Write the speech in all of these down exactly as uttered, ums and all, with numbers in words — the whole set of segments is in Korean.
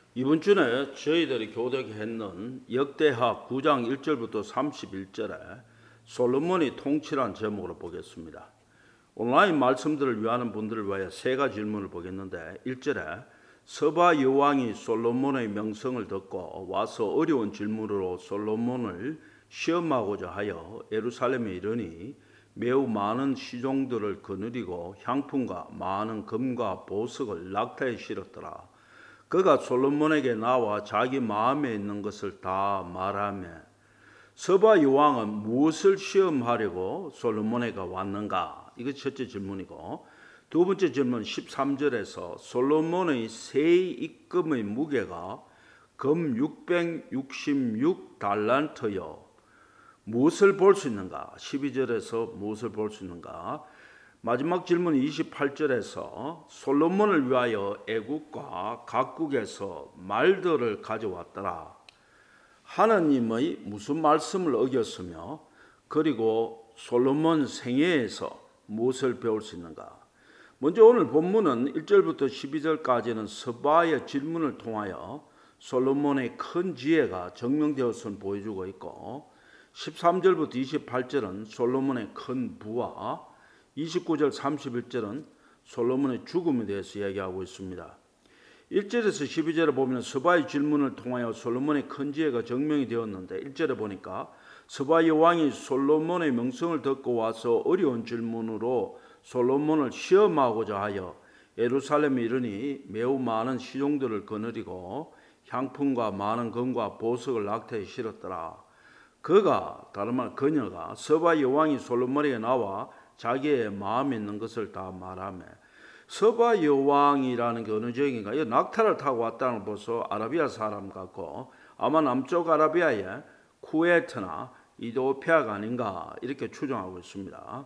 이번 주에 저희들이 교독했는 역대하 구 장 일 절부터 삼십일 절에 솔로몬이 통치란 제목으로 보겠습니다. 온라인 말씀들을 위하는 분들을 위하여 세 가지 질문을 보겠는데, 일 절에 서바 여왕이 솔로몬의 명성을 듣고 와서 어려운 질문으로 솔로몬을 시험하고자 하여 예루살렘에 이르니 매우 많은 시종들을 거느리고 향품과 많은 금과 보석을 낙타에 실었더라. 그가 솔로몬에게 나와 자기 마음에 있는 것을 다 말하며, 서바 여왕은 무엇을 시험하려고 솔로몬에게 왔는가? 이것이 첫째 질문이고, 두 번째 질문 십삼 절에서 솔로몬의 세 입금의 무게가 금 육백육십육 달란트여 무엇을 볼 수 있는가? 십이 절에서 무엇을 볼 수 있는가? 마지막 질문 이십팔 절에서 솔로몬을 위하여 애국과 각국에서 말들을 가져왔더라. 하나님의 무슨 말씀을 어겼으며, 그리고 솔로몬 생애에서 무엇을 배울 수 있는가? 먼저 오늘 본문은 일 절부터 십이 절까지는 서바의 질문을 통하여 솔로몬의 큰 지혜가 증명되었음을 보여주고 있고, 십삼 절부터 이십팔 절은 솔로몬의 큰 부와 이십구 절 삼십일 절은 솔로몬의 죽음에 대해서 이야기하고 있습니다. 일 절에서 십이 절에 보면 서바의 질문을 통하여 솔로몬의 큰 지혜가 증명이 되었는데, 일 절에 보니까 서바 여왕이 솔로몬의 명성을 듣고 와서 어려운 질문으로 솔로몬을 시험하고자 하여 예루살렘에 이르니 매우 많은 시종들을 거느리고 향품과 많은 금과 보석을 낙타에 실었더라. 그가, 다른 말 그녀가 서바 여왕이 솔로몬에게 나와 자기의 마음에 있는 것을 다 말하며, 서바 여왕이라는 게 어느 지역인가? 이 낙타를 타고 왔다는 걸 보서 아라비아 사람 같고, 아마 남쪽 아라비아의 쿠웨이트나 이도피아가 아닌가 이렇게 추정하고 있습니다.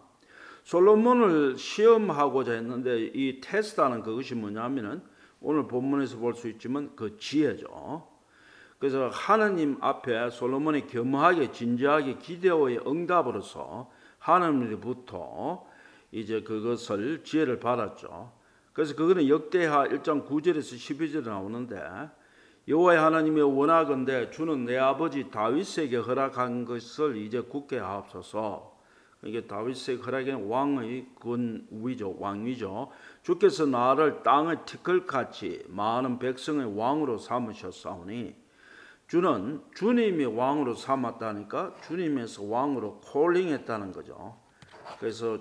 솔로몬을 시험하고자 했는데, 이 테스트하는 그것이 뭐냐면은 오늘 본문에서 볼 수 있지만 그 지혜죠. 그래서 하나님 앞에 솔로몬이 겸허하게 진지하게 기도의 응답으로서 하나님으로부터 이제 그것을 지혜를 받았죠. 그래서 그거는 역대하 일 장 구 절에서 십이 절에 나오는데, 여호와의 하나님의 원하건대 주는 내 아버지 다윗에게 허락한 것을 이제 굳게 하옵소서. 이게 다윗에게 허락한 왕의 권위죠, 왕위죠. 주께서 나를 땅의 티끌같이 많은 백성의 왕으로 삼으셨사오니, 주는 주님이 왕으로 삼았다니까 주님에서 왕으로 콜링했다는 거죠. 그래서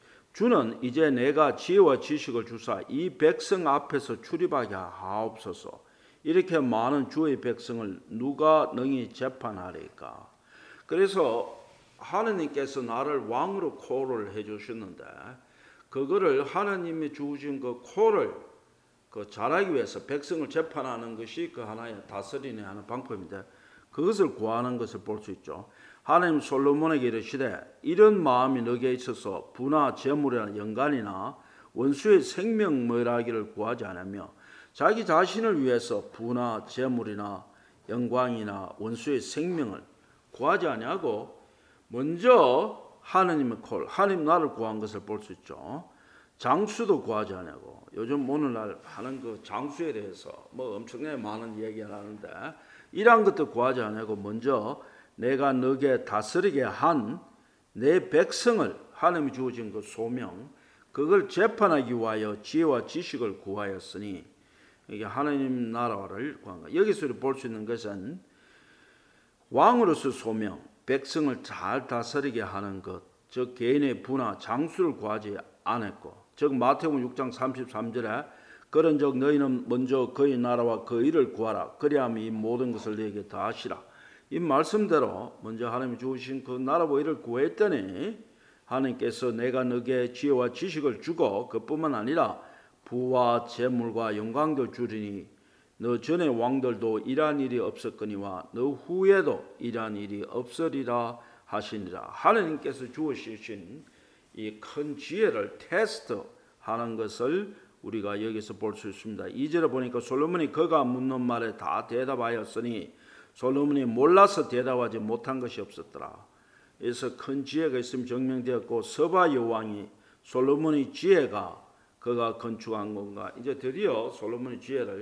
주는 이제 내가 지혜와 지식을 주사 이 백성 앞에서 출입하게 하옵소서. 이렇게 많은 주의 백성을 누가 능히 재판하리까? 그래서 하나님께서 나를 왕으로 콜을 해주셨는데, 그거를 하나님이 주신 그 콜을 그 잘하기 위해서 백성을 재판하는 것이 그 하나의 다스리는 하는 방법인데, 그것을 구하는 것을 볼 수 있죠. 하나님 솔로몬에게 이르시되, 이런 마음이 너에게 있어서 부나 재물이나 영관이나 원수의 생명멸하기를 구하지 않으며, 자기 자신을 위해서 부나 재물이나 영광이나 원수의 생명을 구하지 아니하고 먼저 하나님의 콜, 하나님 나를 구한 것을 볼 수 있죠. 장수도 구하지 않냐고. 요즘 오늘날 하는 그 장수에 대해서 뭐 엄청나게 많은 얘기를 하는데, 이러한 것도 구하지 않냐고 먼저 내가 너에게 다스리게 한 내 백성을, 하나님이 주어진 그 소명, 그걸 재판하기 위하여 지혜와 지식을 구하였으니, 이게 하나님 나라를 구한 거. 여기서 볼 수 있는 것은 왕으로서 소명, 백성을 잘 다스리게 하는 것, 즉 개인의 부나 장수를 구하지 않았고, 즉 마태복음 육 장 삼십삼 절에 그런즉 너희는 먼저 그의 나라와 그 일을 구하라. 그리하면 이 모든 것을 너에게 더하시라. 이 말씀대로 먼저 하나님이 주신 그 나라와 일을 구했더니, 하나님께서 내가 너에게 지혜와 지식을 주고 그뿐만 아니라 부와 재물과 영광도 주리니 너 전에 왕들도 이러한 일이 없었거니와 너 후에도 이러한 일이 없으리라 하시니라. 하나님께서 주시신 이 큰 지혜를 테스트하는 것을 우리가 여기서 볼 수 있습니다. 이 절에 보니까 솔로몬이 그가 묻는 말에 다 대답하였으니 솔로몬이 몰라서 대답하지 못한 것이 없었더라. 그래서 큰 지혜가 있으면 증명되었고, 서바 여왕이 솔로몬의 지혜가 그가 건축한 건가, 이제 드디어 솔로몬의 지혜를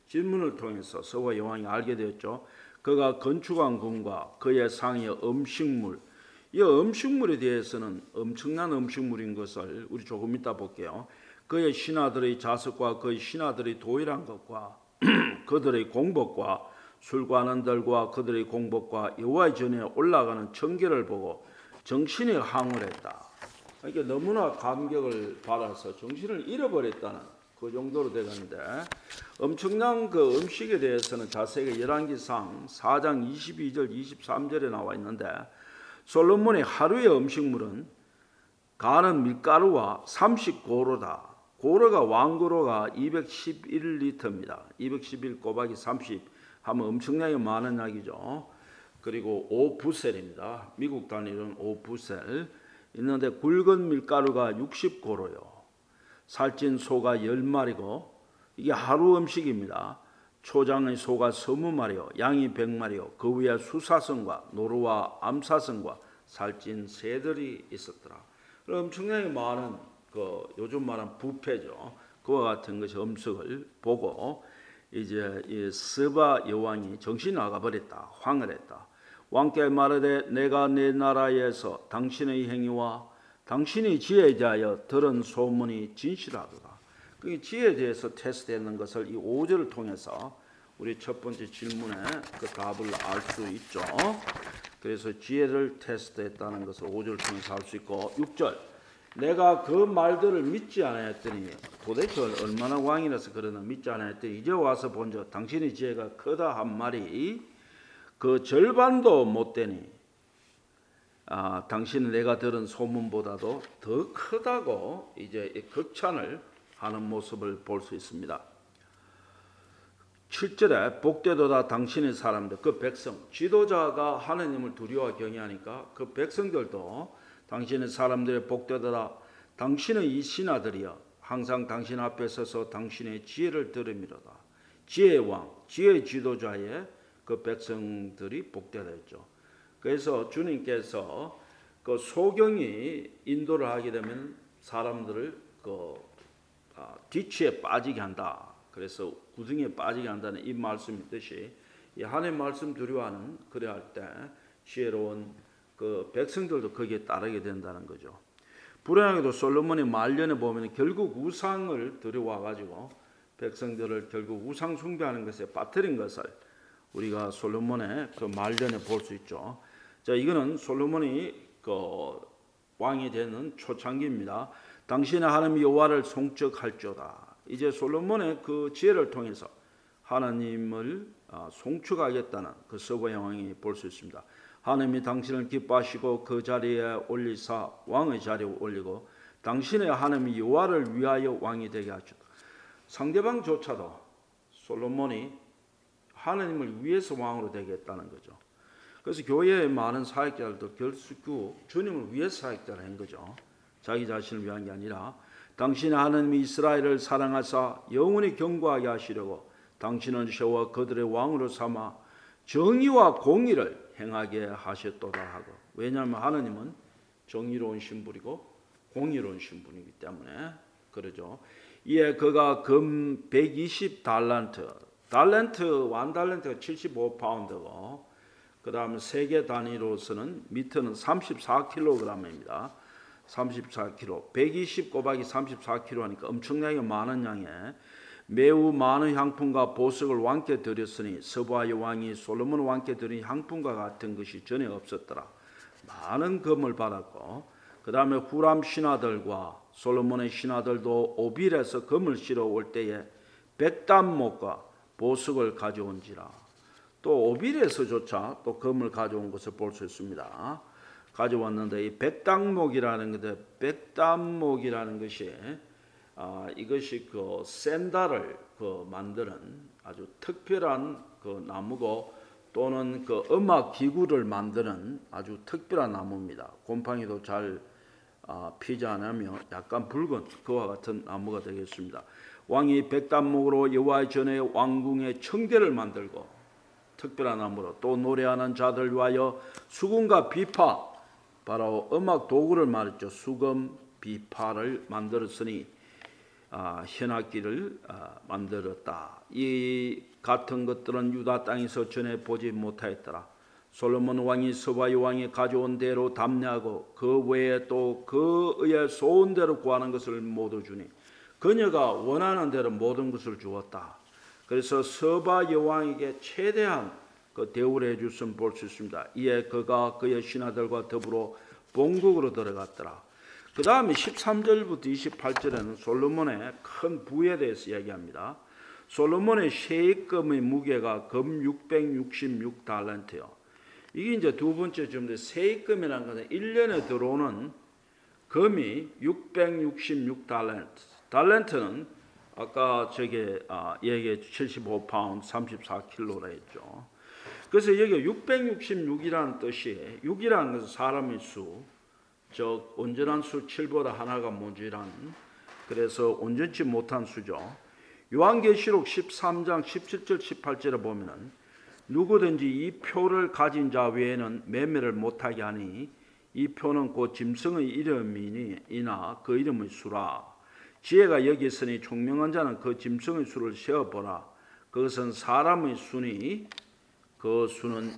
질문을 통해서 서와 여왕이 알게 되었죠. 그가 건축한 궁과 그의 상의 음식물, 이 음식물에 대해서는 엄청난 음식물인 것을 우리 조금 이따 볼게요. 그의 신하들의 자석과 그의 신하들의 도일한 것과 그들의 공복과 술관원들과 그들의 공복과 여호와의 전에 올라가는 청결을 보고 정신이 황홀했다. 그러니까 너무나 감격을 받아서 정신을 잃어버렸다는 그 정도로 되는데, 엄청난 그 음식에 대해서는 자세히 열왕기상 사 장 이십이 절 이십삼 절에 나와 있는데, 솔로몬의 하루의 음식물은 가는 밀가루와 삼십 고로다. 고로가 왕고로가 이백십일 리터입니다. 이백십일 곱하기 삼십 하면 엄청나게 많은 약이죠. 그리고 오 부셀입니다. 미국 단위로는 오 부셀 있는데, 굵은 밀가루가 육십 고로요. 살찐 소가 열 마리고 이게 하루 음식입니다. 초장의 소가 서무 마리요, 양이 백 마리요. 그 위에 수사성과 노루와 암사성과 살찐 새들이 있었더라. 엄청나게 많은 그 요즘 말하는 뷔페죠. 그와 같은 것이 음식을 보고 이제 이 스바 여왕이 정신이 나가버렸다. 황홀했다. 왕께 말하되 내가 내 나라에서 당신의 행위와 당신이 지혜에 대하여 들은 소문이 진실하도다. 그 지혜에 대해서 테스트했는 것을 이 오 절을 통해서 우리 첫 번째 질문에 그 답을 알 수 있죠. 그래서 지혜를 테스트했다는 것을 오 절을 통해서 알 수 있고, 육 절 내가 그 말들을 믿지 않았더니, 도대체 얼마나 왕이라서 그러나 믿지 않았더니 이제 와서 본즉 당신의 지혜가 크다 한 말이 그 절반도 못 되니 아, 당신은 내가 들은 소문보다도 더 크다고 이제 극찬을 하는 모습을 볼 수 있습니다. 칠 절에 복되도다 당신의 사람들, 그 백성, 지도자가 하나님을 두려워 경외하니까 그 백성들도 당신의 사람들의 복되도다. 당신의 이 신하들이여 항상 당신 앞에 서서 당신의 지혜를 들음이로다. 지혜의 왕, 지혜의 지도자의 그 백성들이 복되다 했죠. 그래서 주님께서 그 소경이 인도를 하게 되면 사람들을 그 아, 뒤치에 빠지게 한다. 그래서 구덩이에 빠지게 한다는 이 말씀이 있듯이, 이 하나님 말씀 두려워하는 그래 할 때 지혜로운 그 백성들도 거기에 따르게 된다는 거죠. 불행하게도 솔로몬의 말년에 보면 결국 우상을 들여와 가지고 백성들을 결국 우상 숭배하는 것에 빠뜨린 것을 우리가 솔로몬의 그 말년에 볼 수 있죠. 자, 이거는 솔로몬이 그 왕이 되는 초창기입니다. 당신의 하나님 여호와를 송축할지어다. 이제 솔로몬의 그 지혜를 통해서 하나님을 송축하겠다는 그 서부 왕이 볼 수 있습니다. 하나님이 당신을 기뻐하시고 그 자리에 올리사 왕의 자리에 올리고 당신의 하나님 여호와를 위하여 왕이 되게 하셨다. 상대방조차도 솔로몬이 하나님을 위해서 왕으로 되겠다는 거죠. 그래서 교회의 많은 사역자들도 결국 주님을 위해서 사역자를 한 거죠. 자기 자신을 위한 게 아니라 당신의 하나님이 이스라엘을 사랑하사 영원히 경고하게 하시려고 당신을 세워 그들의 왕으로 삼아 정의와 공의를 행하게 하셨도다 하고, 왜냐하면 하나님은 정의로운 신분이고 공의로운 신분이기 때문에 그러죠. 이에 그가 금 백이십 달란트, 달란트 원 달란트가 칠십오 파운드고, 그 다음에 세계 단위로서는 미터는 삼십사 킬로그램입니다. 삼십사 킬로그램, 백이십 곱하기 삼십사 킬로그램 하니까 엄청나게 많은 양의 매우 많은 향품과 보석을 왕께 드렸으니 서부아의 왕이 솔로몬 왕께 드린 향품과 같은 것이 전에 없었더라. 많은 금을 받았고, 그 다음에 후람 신하들과 솔로몬의 신하들도 오빌에서 금을 실어 올 때에 백단목과 보석을 가져온지라. 또 오빌에서조차 또 금을 가져온 것을 볼 수 있습니다. 가져왔는데 이 백단목이라는 것에 백단목이라는 것이 아, 이것이 그 샌달을 그 만드는 아주 특별한 그 나무고, 또는 그 음악 기구를 만드는 아주 특별한 나무입니다. 곰팡이도 잘 아, 피지 않으며 약간 붉은 그와 같은 나무가 되겠습니다. 왕이 백단목으로 여호와의 전에 왕궁의 청대를 만들고, 특별한 나무로 또 노래하는 자들 위하여 수금과 비파, 바로 음악 도구를 말했죠. 수금, 비파를 만들었으니 아, 현악기를 아, 만들었다. 이 같은 것들은 유다 땅에서 전에 보지 못하였더라. 솔로몬 왕이 스바이 왕이 가져온 대로 담례하고 그 외에 또 그의 소원대로 구하는 것을 모두 주니 그녀가 원하는 대로 모든 것을 주었다. 그래서 스바 여왕에게 최대한 그 대우를 해줬음 볼 수 있습니다. 이에 그가 그의 신하들과 더불어 본국으로 들어갔더라. 그 다음에 십삼 절부터 이십팔 절에는 솔로몬의 큰 부에 대해서 이야기합니다. 솔로몬의 세금의 무게가 금 육백육십육 달란트요. 이게 이제 두 번째 점인데 세금이라는 것은 일 년에 들어오는 금이 육백육십육 달란트. 달란트는 아까 저게 아, 얘기 칠십오 파운드 삼십사 킬로라 했죠. 그래서 여기 육백육십육이라는 뜻이 육이라는 것은 사람의 수, 즉 온전한 수 칠보다 하나가 모자란 그래서 온전치 못한 수죠. 요한계시록 십삼 장 십칠 절 십팔 절에 보면은 누구든지 이 표를 가진 자 외에는 매매를 못하게 하니 이 표는 곧 짐승의 이름이나 그 이름의 수라. 지혜가 여기 있으니 총명한 자는 그 짐승의 수를 세어보라. 그것은 사람의 수니 그 수는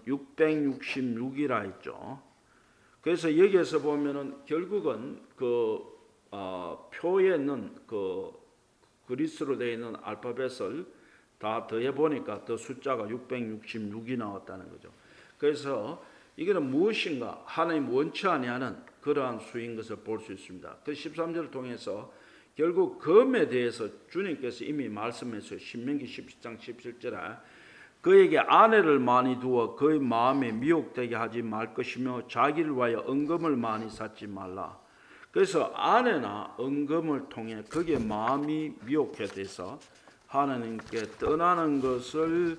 육백육십육이라 했죠. 그래서 여기에서 보면은 결국은 그 어, 표에 있는 그 그리스로 되어 있는 알파벳을 다 더해 보니까 더 숫자가 육백육십육이 나왔다는 거죠. 그래서 이거는 무엇인가 하나님 원치 아니하는 그러한 수인 것을 볼 수 있습니다. 그 십삼 절을 통해서 결국 금에 대해서 주님께서 이미 말씀했어요. 신명기 십칠 장 십칠 절에 그에게 아내를 많이 두어 그의 마음에 미혹되게 하지 말 것이며 자기를 위하여 은금을 많이 쌓지 말라. 그래서 아내나 은금을 통해 그게 마음이 미혹해 돼서 하나님께 떠나는 것을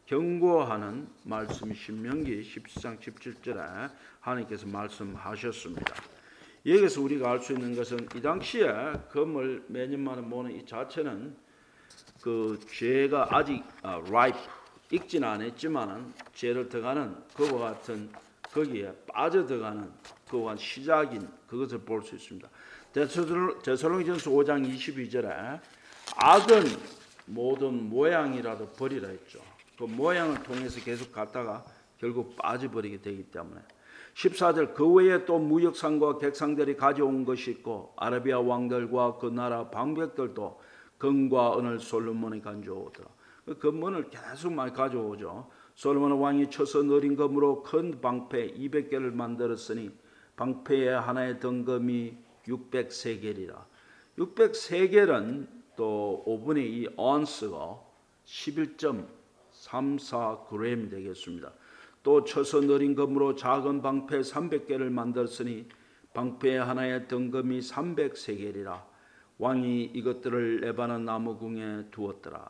경고하는 말씀이 신명기 십칠 장 십칠 절에 하나님께서 말씀하셨습니다. 여기서 우리가 알 수 있는 것은 이 당시에 금을 매년마다 모는 이 자체는 그 죄가 아직 아, ripe 익지는 않았지만은 죄를 들어가는 그와 같은 거기에 빠져들어가는 그와 같은 시작인 그것을 볼 수 있습니다. 데살로니가전서 오 장 이십이 절에 악은 모든 모양이라도 버리라 했죠. 그 모양을 통해서 계속 갔다가 결국 빠져버리게 되기 때문에 십사 절 그 외에 또 무역상과 객상들이 가져온 것이 있고 아라비아 왕들과 그 나라 방백들도 금과 은을 솔로몬이 가져오더라. 그 금문을 계속 많이 가져오죠. 솔로몬 왕이 쳐서 느린 금으로 큰 방패 이백 개를 만들었으니 방패의 하나의 등금이 육백삼 개리라. 육백삼 개는 또 오분의 이 언스가 십일 점 삼사 그램이 되겠습니다. 또 쳐서 느린 금으로 작은 방패 삼백 개를 만들었으니 방패의 하나의 등금이 삼백삼 개리라. 왕이 이것들을 레바논 나무 궁에 두었더라.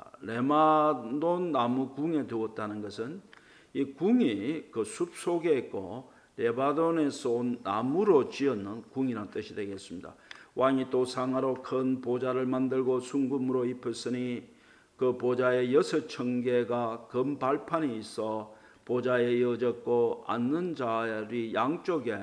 레바논 나무 궁에 두었다는 것은 이 궁이 그 숲 속에 있고 레바논에서 온 나무로 지었는 궁이라는 뜻이 되겠습니다. 왕이 또 상하로 큰 보좌를 만들고 순금으로 입혔으니 그 보좌에 여섯 청개가 금 발판이 있어 보좌에 이어졌고 앉는 자리 양쪽에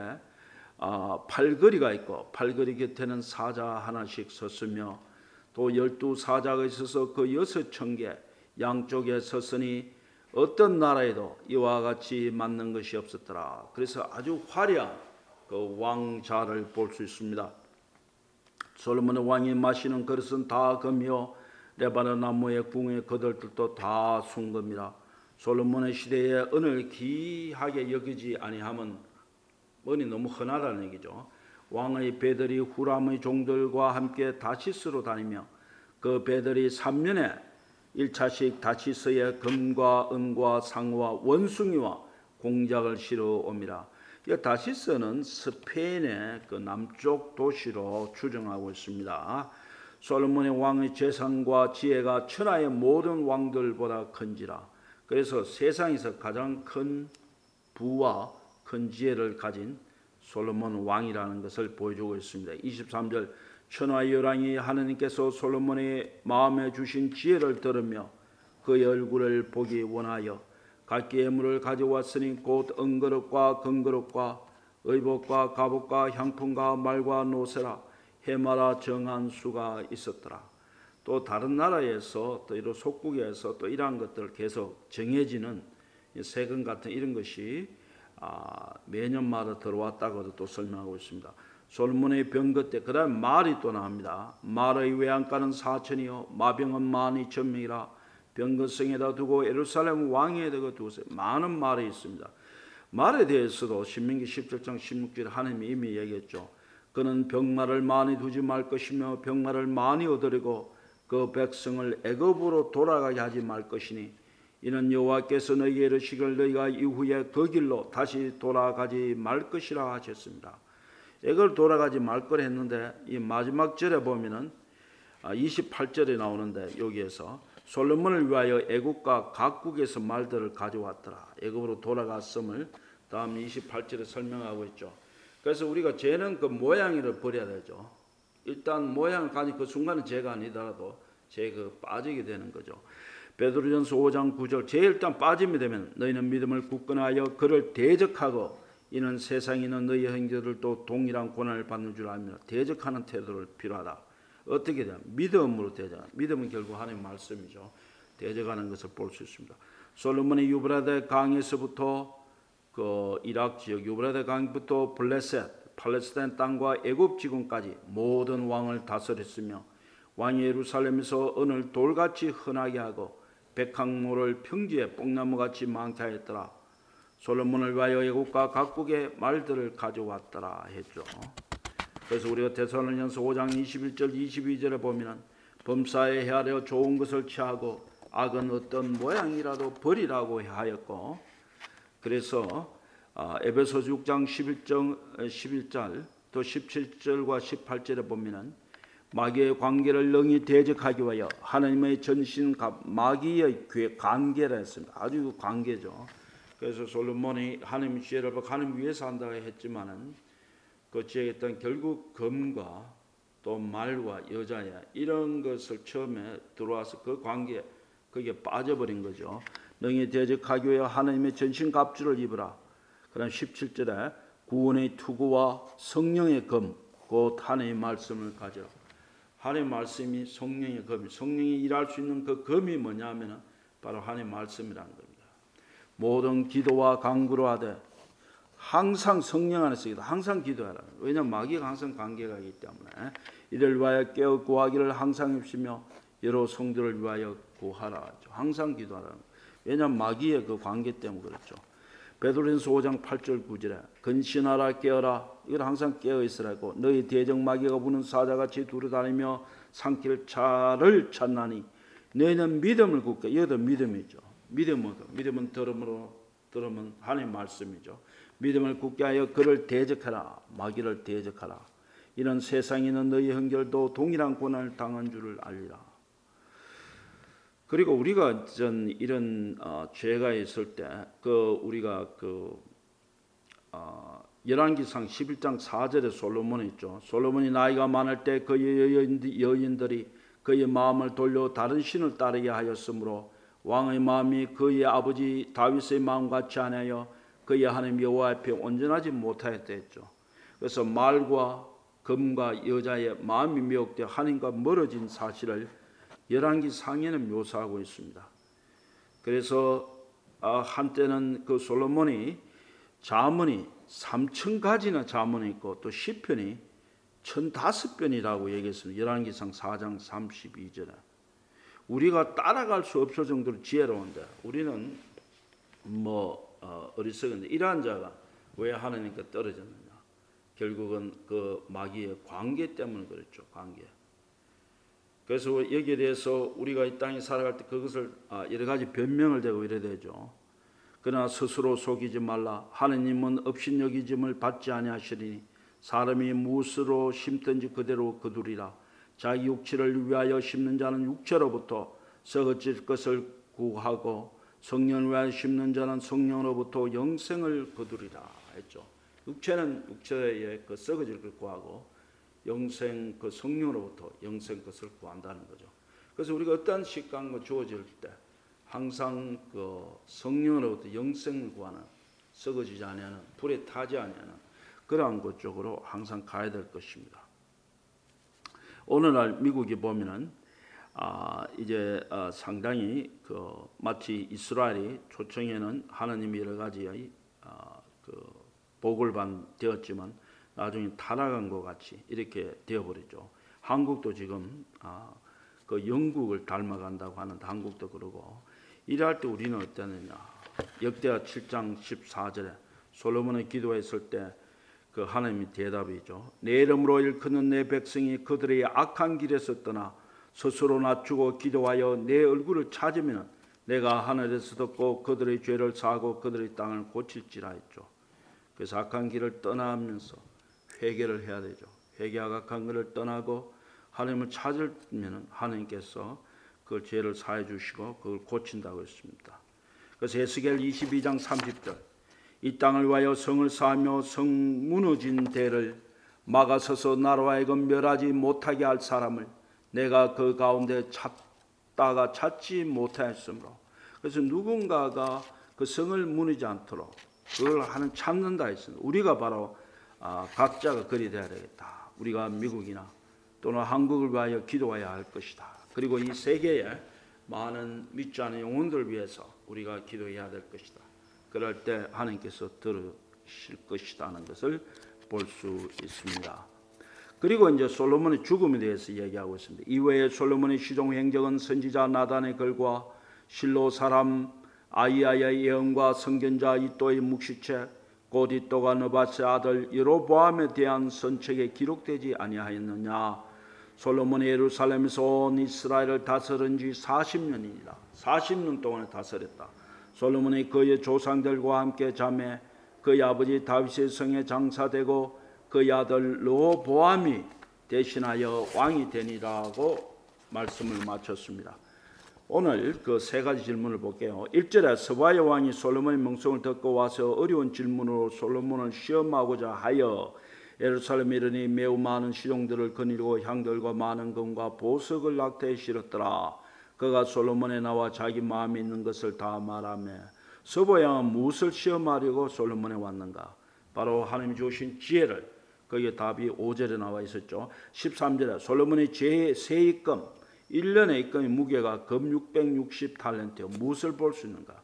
아, 팔걸이가 있고 팔걸이 곁에는 사자 하나씩 섰으며 또 열두 사자가 있어서 그 여섯 청개 양쪽에 섰으니 어떤 나라에도 이와 같이 맞는 것이 없었더라. 그래서 아주 화려한 그 왕자를 볼 수 있습니다. 솔로몬 왕이 마시는 그릇은 다 금이요 레바논 나무의 궁의 거들들도 다 순금이라. 솔로몬의 시대에 은을 귀하게 여기지 아니하면 은이 너무 흔하다는 얘기죠. 왕의 배들이 후람의 종들과 함께 다시스로 다니며 그 배들이 삼 년에 일 차씩 다시스에 금과 은과 상과 원숭이와 공작을 실어 옵니다. 이 다시스는 스페인의 그 남쪽 도시로 추정하고 있습니다. 솔로몬의 왕의 재산과 지혜가 천하의 모든 왕들보다 큰지라. 그래서 세상에서 가장 큰 부와 큰 지혜를 가진 솔로몬 왕이라는 것을 보여주고 있습니다. 이십삼 절 천하의 열왕이 하느님께서 솔로몬의 마음에 주신 지혜를 들으며 그의 얼굴을 보기 원하여 각기 예물을 가져왔으니 곧 은그릇과 금그릇과 의복과 갑옷과 향품과 말과 노새라 해마다 정한 수가 있었더라. 또 다른 나라에서 또 이런 속국에서 또 이러한 것들 계속 정해지는 세금 같은 이런 것이 아, 매년마다 들어왔다고도 또 설명하고 있습니다. 솔로몬의 병거 때 그다음 말이 또 나옵니다. 말의 외양가는 사천이요 마병은 만 이천 명이라 병거성에다 두고 예루살렘 왕에다 두세요. 많은 말이 있습니다. 말에 대해서도 신명기 십칠 장 십육 절에 하나님이 이미 얘기했죠. 그는 병마를 많이 두지 말 것이며 병마를 많이 얻으려고 그 백성을 애굽으로 돌아가게 하지 말 것이니 이는 여호와께서 너희에게 이르시기를 너희가 이후에 그 길로 다시 돌아가지 말 것이라 하셨습니다. 애굽을 돌아가지 말 거라 했는데 이 마지막 절에 보면은 이십팔 절에 나오는데 여기에서 솔로몬을 위하여 애굽과 각국에서 말들을 가져왔더라. 애굽으로 돌아갔음을 다음 이십팔 절에 설명하고 있죠. 그래서 우리가 죄는 그 모양을 버려야 되죠. 일단 모양을 가진 그 순간은 죄가 아니더라도 죄 그 빠지게 되는 거죠. 베드로전서 오 장 구 절 죄 일단 빠짐이 되면 너희는 믿음을 굳건하여 그를 대적하고 이는 세상에 있는 너희 형제들도 동일한 고난을 받는 줄 알며 대적하는 태도를 필요하다. 어떻게 되냐? 믿음으로 대적. 믿음은 결국 하나님의 말씀이죠. 대적하는 것을 볼 수 있습니다. 솔로몬이 유브라데 강에서부터 그 이락 지역 유브라데 강부터 블레셋 팔레스타인 땅과 애굽 지금까지 모든 왕을 다스렸으며 왕이 예루살렘에서 은을 돌같이 흔하게 하고 백항모를 평지에 뽕나무같이 많게 하였더라. 솔로몬을 위하여 애국과 각국의 말들을 가져왔더라 했죠. 그래서 우리가 데살로니가서 오 장 이십일 절 이십이 절에 보면은 범사에 헤아려 좋은 것을 취하고 악은 어떤 모양이라도 버리라고 하였고, 그래서 에베소서 육 장 십일 절 또 십칠 절과 십팔 절에 보면은 마귀의 관계를 능히 대적하기 위하여 하나님의 전신 마귀의 관계라 했습니다. 아주 관계죠. 그래서 솔로몬이 하나님 지혜를 받고 하나님 위해서 한다고 했지만은 그 지혜했던 결국 금과 또 말과 여자야 이런 것을 처음에 들어와서 그 관계 거기에 빠져버린 거죠. 능히 대적하기 위하여 하나님의 전신 갑주를 입으라. 그다음 십칠 절에 구원의 투구와 성령의 검 곧 하나님의 말씀을 가져. 하나님의 말씀이 성령의 검이 성령이 일할 수 있는 그 검이 뭐냐면은 바로 하나님의 말씀이라는 겁니다. 모든 기도와 간구로 하되 항상 성령 안에서 기도, 항상 기도하라. 왜냐하면 마귀가 항상 관계가 있기 때문에 이를 위하여 깨어 구하기를 항상 입시며 여러 성도를 위하여 구하라. 항상 기도하라. 왜냐하면 마귀의 그 관계 때문에 그렇죠. 베드로전서 오 장 팔 절 구 절에 근신하라 깨어라. 이걸 항상 깨어 있으라고 너희 대적 마귀가 부는 사자같이 두루다니며 삼킬 차를 찾나니 너희는 믿음을 굳게. 이것도 믿음이죠. 믿음은 믿음은 들음으로 들으면 하나님의 말씀이죠. 믿음을 굳게 하여 그를 대적하라. 마귀를 대적하라. 이런 세상에 있는 너희 형제들도 동일한 고난을 당한 줄을 알리라. 그리고 우리가 전 이런 어, 죄가 있을 때 그 우리가 그 어, 열왕기상 십일 장 사 절에 솔로몬이 있죠. 솔로몬이 나이가 많을 때 그의 여인들이 그의 마음을 돌려 다른 신을 따르게 하였으므로 왕의 마음이 그의 아버지 다윗의 마음 같지 않아요. 그의 하나님 여호와 앞에 온전하지 못하였다 했죠. 그래서 말과 금과 여자의 마음이 미혹되어 하나님과 멀어진 사실을 열왕기 상에는 묘사하고 있습니다. 그래서 한때는 그 솔로몬이 자문이 삼천 가지나 자문이 있고 또 시편이 천다섯 편이라고 얘기했습니다. 열왕기상 사 장 삼십이 절에 우리가 따라갈 수 없을 정도로 지혜로운데 우리는 뭐 어, 어리석은데 이러한 자가 왜 하나님과 떨어졌느냐? 결국은 그 마귀의 관계 때문에 그랬죠. 관계. 그래서 여기에 대해서 우리가 이 땅에 살아갈 때 그것을 여러 가지 변명을 대고 이래 되죠. 그러나 스스로 속이지 말라. 하느님은 업신여기짐을 받지 아니하시리니 사람이 무엇으로 심든지 그대로 거두리라. 자기 육체를 위하여 심는 자는 육체로부터 썩어질 것을 구하고 성령을 위하여 심는 자는 성령으로부터 영생을 거두리라 했죠. 육체는 육체의 그 썩어질 걸 구하고 영생 그 성령으로부터 영생 것을 구한다는 거죠. 그래서 우리가 어떤 식감과 주어질 때 항상 그 성령으로부터 영생을 구하는 썩어지지 아니하는 불에 타지 아니하는 그러한 것 쪽으로 항상 가야 될 것입니다. 오늘날 미국에 보면은 아, 이제 어, 상당히 그 마치 이스라엘이 초청에는 하나님이 여러 가지의 어, 그 복을 받되었지만 나중에 타락한 것 같이 이렇게 되어버리죠. 한국도 지금 아, 그 영국을 닮아간다고 하는데 한국도 그러고 이럴 때 우리는 어떠느냐? 역대하 칠 장 십사 절에 솔로몬이 기도했을 때 그 하나님의 대답이죠. 내 이름으로 일컫는 내 백성이 그들의 악한 길에서 떠나 스스로 낮추고 기도하여 내 얼굴을 찾으면 내가 하늘에서 듣고 그들의 죄를 사하고 그들의 땅을 고칠지라 했죠. 그래서 악한 길을 떠나면서 회개를 해야 되죠. 회개하고 악한 길을 떠나고 하나님을 찾으면 하나님께서 그 죄를 사해 주시고 그걸 고친다고 했습니다. 그래서 에스겔 이십이 장 삼십 절 이 땅을 위하여 성을 쌓으며 성 무너진 대를 막아서서 나로 하여금 멸하지 못하게 할 사람을 내가 그 가운데 찾다가 찾지 못하였으므로 그래서 누군가가 그 성을 무너지지 않도록 그걸 하는 찾는다 했습니다. 우리가 바로 아, 각자가 그리 돼야 되겠다. 우리가 미국이나 또는 한국을 위하여 기도해야 할 것이다. 그리고 이 세계에 많은 믿지 않은 영혼들을 위해서 우리가 기도해야 될 것이다. 그럴 때 하나님께서 들으실 것이라는 것을 볼 수 있습니다. 그리고 이제 솔로몬의 죽음에 대해서 이야기하고 있습니다. 이외에 솔로몬의 시종 행적은 선지자 나단의 글과 실로 사람 아이야의 예언과 선견자 이또의 묵시체 곧 이또가 느밧의 아들 여로보암에 대한 선책에 기록되지 아니하였느냐. 솔로몬이 예루살렘에서 온 이스라엘을 다스린 지 사십 년이니라. 사십 년 동안에 다스렸다. 솔로몬이 그의 조상들과 함께 자매 그의 아버지 다윗의 성에 장사되고 그의 아들 르호보암이 대신하여 왕이 되니라고 말씀을 마쳤습니다. 오늘 그 세 가지 질문을 볼게요. 일 절에 스바야 왕이 솔로몬의 명성을 듣고 와서 어려운 질문으로 솔로몬을 시험하고자 하여 예루살렘에 이르니 매우 많은 시종들을 거느리고 향들과 많은 금과 보석을 낙태에 실었더라. 그가 솔로몬에 나와 자기 마음에 있는 것을 다 말하며 스바야 왕은 무엇을 시험하려고 솔로몬에 왔는가? 바로 하나님이 주신 지혜를. 거기에 답이 오 절에 나와 있었죠. 십삼 절에 솔로몬의 제 입금 일 년의 입금의 무게가 금 육백육십 달란트요. 무엇을 볼 수 있는가?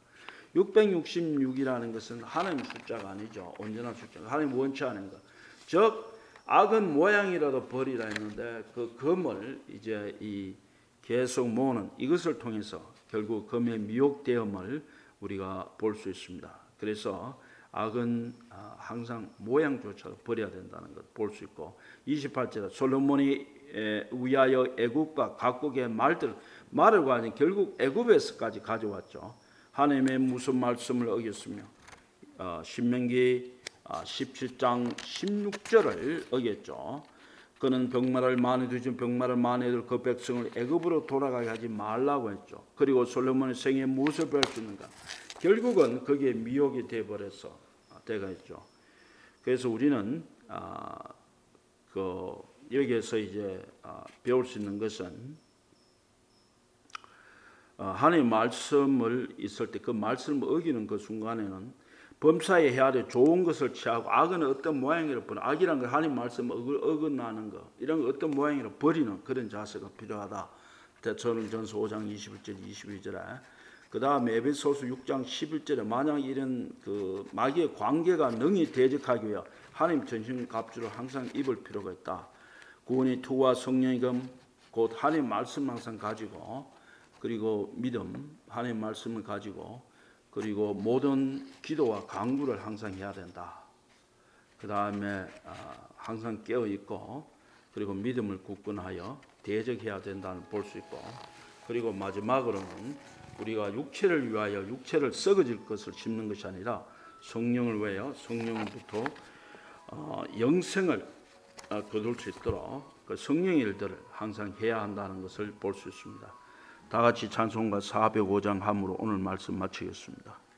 육백육십육이라는 것은 하나님 숫자가 아니죠. 언제나 숫자가 하나님 원치 않은 것. 즉 악은 모양이라도 버리라 했는데 그 금을 이제 이 계속 모으는 이것을 통해서 결국 금의 미혹되음을 우리가 볼 수 있습니다. 그래서 악은 항상 모양조차도 버려야 된다는 것 볼 수 있고 이십팔 절에 솔로몬이 위하여 애굽과 각국의 말들 말을 가진 결국 애굽에서까지 가져왔죠. 하나님의 무슨 말씀을 어겼으며 어, 신명기 십칠 장 십육 절을 어겼죠. 그는 병마를 많이 두신 병마를 많이 둘 그 백성을 애굽으로 돌아가게 하지 말라고 했죠. 그리고 솔로몬의 생에 무엇을 배울 수 있는가? 결국은 거기에 미혹이 되어버려서 되가 있죠. 그래서 우리는 아, 그 여기에서 이제 아, 배울 수 있는 것은 아, 하나님의 말씀을 있을 때 그 말씀을 어기는 그 순간에는 범사에 헤아려 좋은 것을 취하고 악은 어떤 모양으로 버려 악이란 걸 하나님 말씀 어긋나는 거 이런 거 어떤 모양으로 버리는 그런 자세가 필요하다. 데살로니가전서 오 장 이십일 절 이십이 절에 그 다음에 에베소서 육 장 십일 절에 만약 이런 그 마귀의 관계가 능히 대적하기 위해 하나님 전신 갑주를 항상 입을 필요가 있다. 구원의 투와 성령의 금 곧 하나님 말씀 항상 가지고 그리고 믿음 하나님 말씀을 가지고 그리고 모든 기도와 간구를 항상 해야 된다. 그 다음에 항상 깨어 있고 그리고 믿음을 굳건하여 대적해야 된다는 볼 수 있고 그리고 마지막으로는 우리가 육체를 위하여 육체를 썩어질 것을 심는 것이 아니라 성령을 위하여 성령부터 어, 영생을 어, 거둘 수 있도록 그 성령의 일들을 항상 해야 한다는 것을 볼 수 있습니다. 다 같이 찬송가 사백오 장 함으로 오늘 말씀 마치겠습니다.